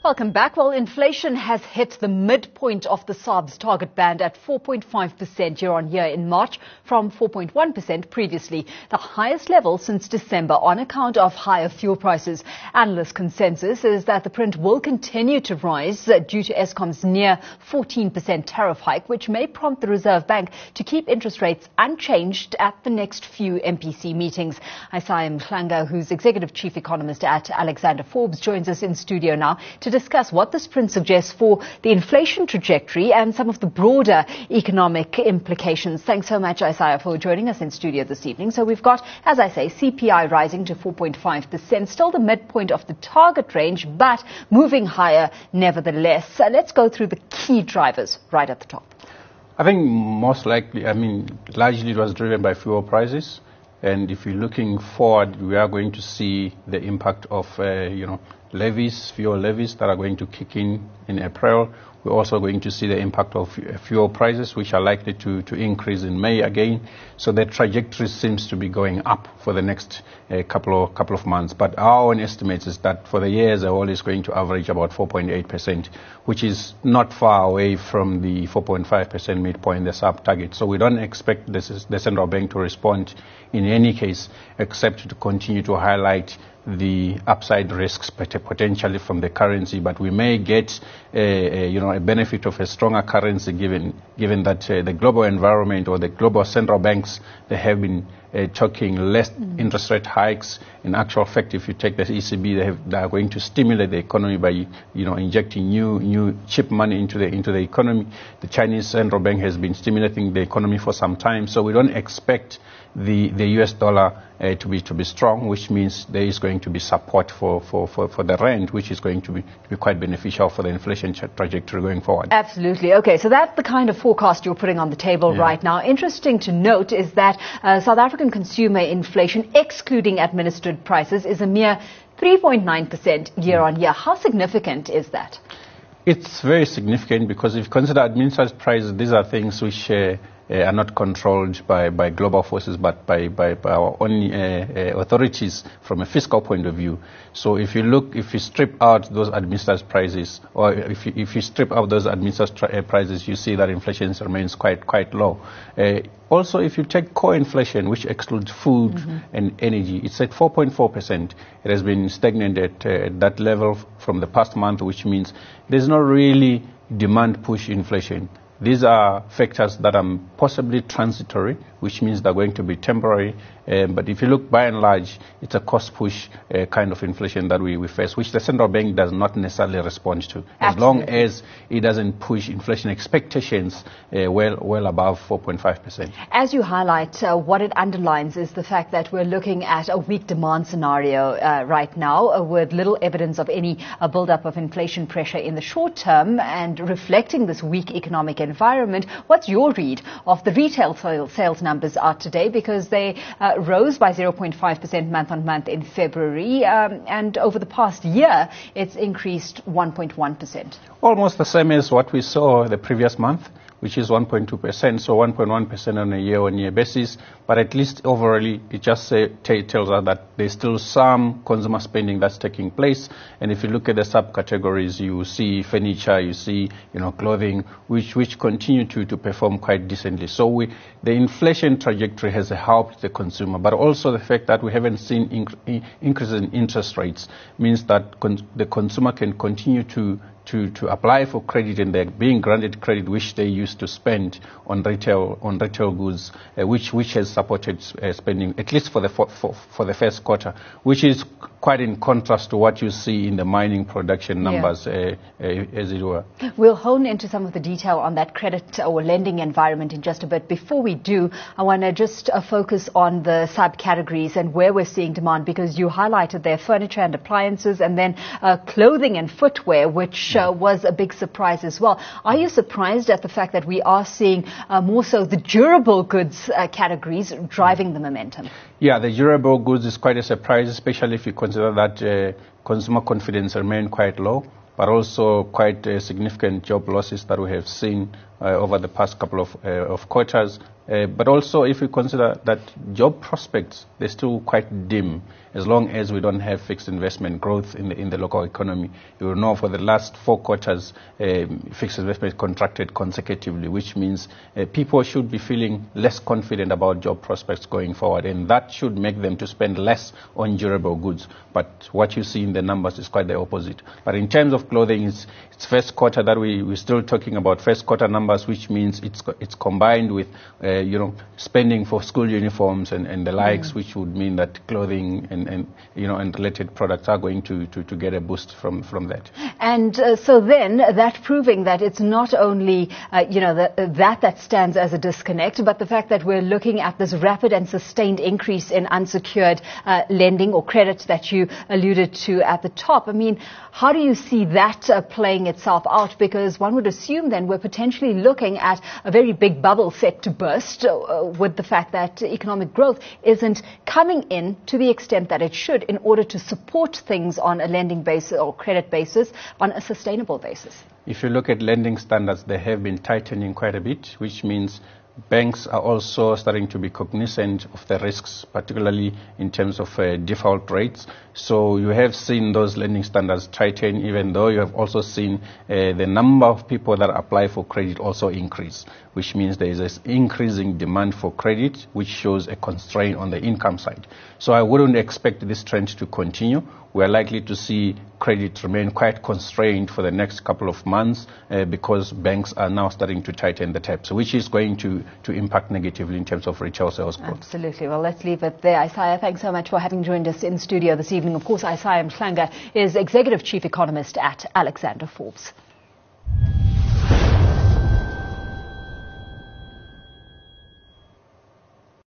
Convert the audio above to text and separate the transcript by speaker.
Speaker 1: Welcome back. Well, inflation has hit the midpoint of the SARB's target band at 4.5% year-on-year in March from 4.1% previously, the highest level since December on account of higher fuel prices. Analyst consensus is that the print will continue to rise due to Eskom's near 14% tariff hike, which may prompt the Reserve Bank to keep interest rates unchanged at the next few MPC meetings. Isaiah Mhlanga, who's Executive Chief Economist at Alexander Forbes, joins us in studio now to discuss what this print suggests for the inflation trajectory and some of the broader economic implications. Thanks so much, Isaiah, for joining us in studio this evening. So we've got, as I say, CPI rising to 4.5%, still the midpoint of the target range, but moving higher nevertheless. So let's go through the key drivers right at the top.
Speaker 2: I think most likely, largely it was driven by fuel prices. And if you're looking forward, we are going to see the impact of, levies, fuel levies that are going to kick in April. We're also going to see the impact of fuel prices, which are likely to increase in May again. So the trajectory seems to be going up for the next couple of months. But our own estimates is that for the year as a whole is going to average about 4.8%, which is not far away from the 4.5% midpoint, the SARB target. So we don't expect the central bank to respond in any case, except to continue to highlight the upside risks potentially from the currency, but we may get a benefit of a stronger currency given that the global environment or the global central banks, they have been talking less interest rate hikes. In actual fact, if you take the ECB, they are going to stimulate the economy by injecting new cheap money into the economy. The Chinese central bank has been stimulating the economy for some time, so we don't expect the US dollar to be strong, which means there is going to be support for the rand, which is going to be quite beneficial for the inflation trajectory going forward.
Speaker 1: Absolutely. Okay, so that's the kind of forecast you're putting on the table right now. Interesting to note is that South African consumer inflation, excluding administered prices, is a mere 3.9% year-on-year. How significant is that?
Speaker 2: It's very significant because if you consider administered prices, these are things which are not controlled by global forces, but by our own authorities from a fiscal point of view. So if you strip out those administered prices, or if you strip out those administered prices, you see that inflation remains quite low. Also, if you take core inflation, which excludes food and energy, it's at 4.4%. It has been stagnant at that level from the past month, which means there's not really demand push inflation. These are factors that are possibly transitory, which means they're going to be temporary. But if you look by and large, it's a cost push kind of inflation that we face, which the central bank does not necessarily respond to, as long as it doesn't push inflation expectations well above 4.5%.
Speaker 1: As you highlight, what it underlines is the fact that we're looking at a weak demand scenario right now, with little evidence of any buildup of inflation pressure in the short term, and reflecting this weak economic environment. What's your read of the retail sales numbers out today? Because they rose by 0.5% month on month in February, and over the past year, it's increased 1.1%. Almost
Speaker 2: the same as what we saw the previous month, which is 1.2%, so 1.1% on a year-on-year basis. But at least overall, it just tells us that there's still some consumer spending that's taking place. And if you look at the subcategories, you see furniture, you see clothing, which continue to perform quite decently. So the inflation trajectory has helped the consumer, but also the fact that we haven't seen increase in interest rates means that the consumer can continue to apply for credit, and they're being granted credit which they used to spend on retail goods, which has supported spending, at least for the first quarter, which is quite in contrast to what you see in the mining production numbers, as it were.
Speaker 1: We'll hone into some of the detail on that credit or lending environment in just a bit. Before we do, I want to just focus on the subcategories and where we're seeing demand, because you highlighted there furniture and appliances, and then clothing and footwear, which was a big surprise as well. Are you surprised at the fact that we are seeing more so the durable goods categories driving the momentum?
Speaker 2: Yeah, the durable goods is quite a surprise, especially if you consider that consumer confidence remained quite low, but also quite significant job losses that we have seen over the past couple of quarters. But also, if we consider that job prospects, they're still quite dim. As long as we don't have fixed investment growth in the local economy, you will know for the last 4 quarters, fixed investment contracted consecutively, which means people should be feeling less confident about job prospects going forward, and that should make them to spend less on durable goods. But what you see in the numbers is quite the opposite. But in terms of clothing, it's first quarter that we're still talking about first quarter numbers, which means it's combined with spending for school uniforms and the likes, which would mean that clothing and related products are going to get a boost from that.
Speaker 1: And so then that proving that it's not only that stands as a disconnect, but the fact that we're looking at this rapid and sustained increase in unsecured lending or credit that you alluded to at the top. I mean, how do you see that playing itself out? Because one would assume then we're potentially looking at a very big bubble set to burst with the fact that economic growth isn't coming in to the extent that it should in order to support things on a lending basis or credit basis on a sustainable basis.
Speaker 2: If you look at lending standards, they have been tightening quite a bit, which means banks are also starting to be cognizant of the risks, particularly in terms of default rates. So you have seen those lending standards tighten, even though you have also seen the number of people that apply for credit also increase, which means there is this increasing demand for credit, which shows a constraint on the income side. So I wouldn't expect this trend to continue. We are likely to see credit remain quite constrained for the next couple of months because banks are now starting to tighten the taps, which is going to impact negatively in terms of retail sales growth.
Speaker 1: Absolutely. Well, let's leave it there. Isaiah, thanks so much for having joined us in studio this evening. Of course, Isaiah Mhlanga is Executive Chief Economist at Alexander Forbes.